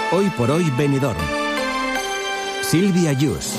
Hoy por hoy Benidorm. Silvia Yus.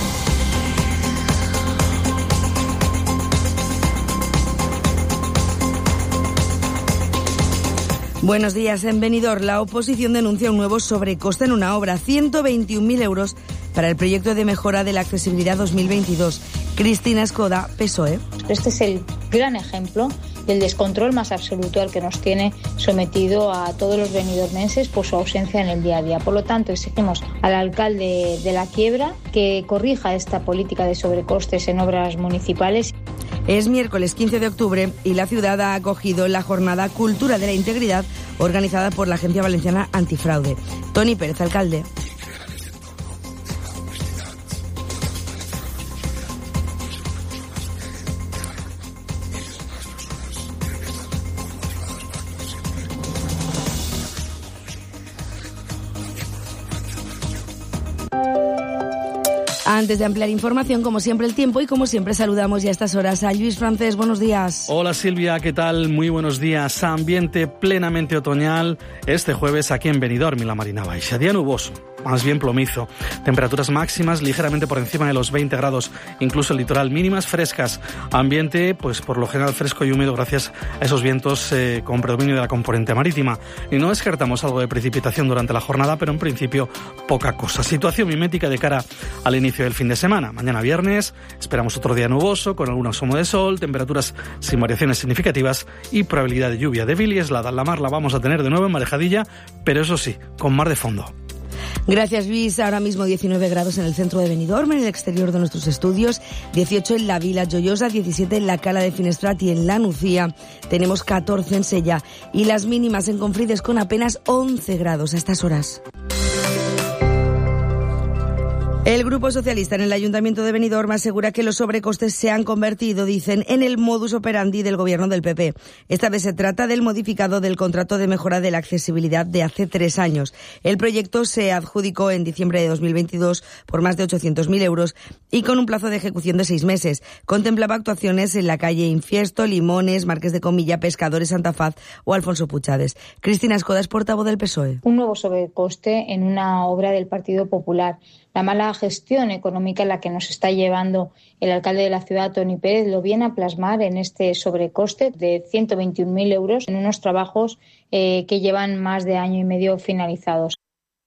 Buenos días. En Benidorm, la oposición denuncia un nuevo sobrecoste en una obra, 121.000 euros para el proyecto de mejora de la accesibilidad 2022. Cristina Escoda, PSOE. Este es el gran ejemplo del descontrol más absoluto al que nos tiene sometido a todos los benidormenses por su ausencia en el día a día. Por lo tanto, exigimos al alcalde de La Quiebra que corrija esta política de sobrecostes en obras municipales. Es miércoles 15 de octubre y la ciudad ha acogido la jornada Cultura de la Integridad organizada por la Agencia Valenciana Antifraude. Toni Pérez, alcalde. Antes de ampliar información, como siempre, el tiempo y como siempre saludamos ya a estas horas a Lluís Francés. Buenos días. Hola Silvia, ¿qué tal? Muy buenos días. Ambiente plenamente otoñal este jueves aquí en Benidorm y la Marina Baixa. Día nuboso, más bien plomizo. Temperaturas máximas ligeramente por encima de los 20 grados, incluso el litoral, mínimas frescas. Ambiente, pues por lo general fresco y húmedo gracias a esos vientos con predominio de la componente marítima. Y no descartamos algo de precipitación durante la jornada, pero en principio poca cosa. Situación mimética de cara al inicio del fin de semana. Mañana viernes esperamos otro día nuboso con algún asomo de sol, temperaturas sin variaciones significativas y probabilidad de lluvia débil y aislada. La mar la vamos a tener de nuevo en marejadilla, pero eso sí, con mar de fondo. Gracias, Luis. Ahora mismo 19 grados en el centro de Benidorm, en el exterior de nuestros estudios, 18 en la Vila Joiosa, 17 en la Cala de Finestrat y en la Nucía. Tenemos 14 en Sella y las mínimas en Confrides con apenas 11 grados a estas horas. El Grupo Socialista en el Ayuntamiento de Benidorm asegura que los sobrecostes se han convertido, dicen, en el modus operandi del gobierno del PP. Esta vez se trata del modificado del contrato de mejora de la accesibilidad de hace 3 años. El proyecto se adjudicó en diciembre de 2022 por más de 800.000 euros y con un plazo de ejecución de 6 meses. Contemplaba actuaciones en la calle Infiesto, Limones, Marqués de Comilla, Pescadores, Santa Faz o Alfonso Puchades. Cristina Escoda es portavoz del PSOE. Un nuevo sobrecoste en una obra del Partido Popular. La mala gestión económica en la que nos está llevando el alcalde de la ciudad, Toni Pérez, lo viene a plasmar en este sobrecoste de 121.000 euros en unos trabajos que llevan más de año y medio finalizados.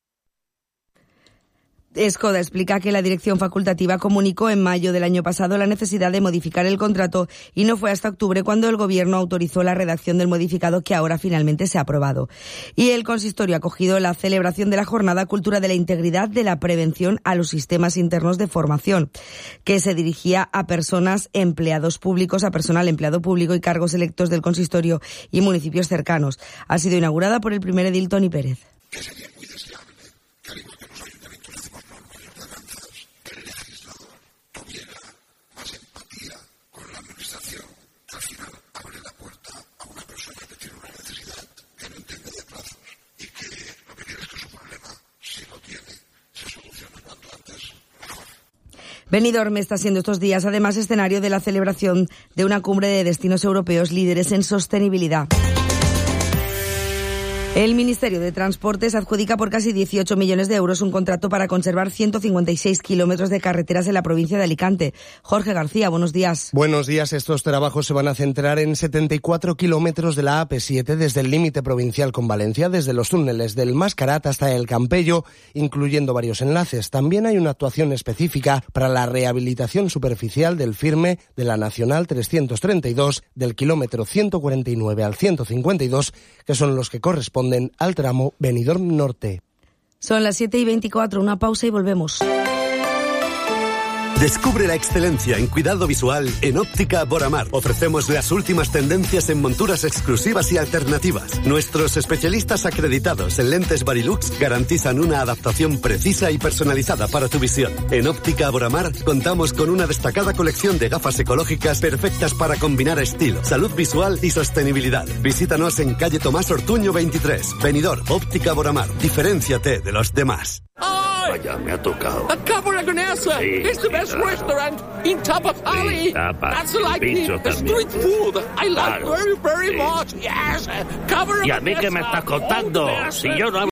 Escoda explica que la dirección facultativa comunicó en mayo del año pasado la necesidad de modificar el contrato y no fue hasta octubre cuando el Gobierno autorizó la redacción del modificado que ahora finalmente se ha aprobado. Y el consistorio ha acogido la celebración de la jornada Cultura de la Integridad de la Prevención a los Sistemas Internos de Formación, que se dirigía a personas empleados públicos, a personal empleado público y cargos electos del consistorio y municipios cercanos. Ha sido inaugurada por el primer edil Toni Pérez. Benidorm está siendo estos días además escenario de la celebración de una cumbre de destinos europeos líderes en sostenibilidad. El Ministerio de Transportes adjudica por casi 18 millones de euros un contrato para conservar 156 kilómetros de carreteras en la provincia de Alicante. Jorge García, buenos días. Buenos días. Estos trabajos se van a centrar en 74 kilómetros de la AP7 desde el límite provincial con Valencia, desde los túneles del Mascarat hasta el Campello, incluyendo varios enlaces. También hay una actuación específica para la rehabilitación superficial del firme de la Nacional 332 del kilómetro 149 al 152, que son los que corresponden al tramo Benidorm Norte. Son las 7:24, una pausa y volvemos. Descubre la excelencia en cuidado visual en Óptica Boramar. Ofrecemos las últimas tendencias en monturas exclusivas y alternativas. Nuestros especialistas acreditados en lentes Varilux garantizan una adaptación precisa y personalizada para tu visión. En Óptica Boramar contamos con una destacada colección de gafas ecológicas perfectas para combinar estilo, salud visual y sostenibilidad. Visítanos en calle Tomás Ortuño 23, Benidorm. Óptica Boramar. Diferénciate de los demás. Vaya, me ha tocado. A Cabaranganesa. Sí, It's the best restaurant in Tapa Valley. Sí, Tapa. That's like the también. street food. I like Claro, very sí. much. Yes. Cabaranganesa. ¿Y a mí qué me estás contando? Si yo no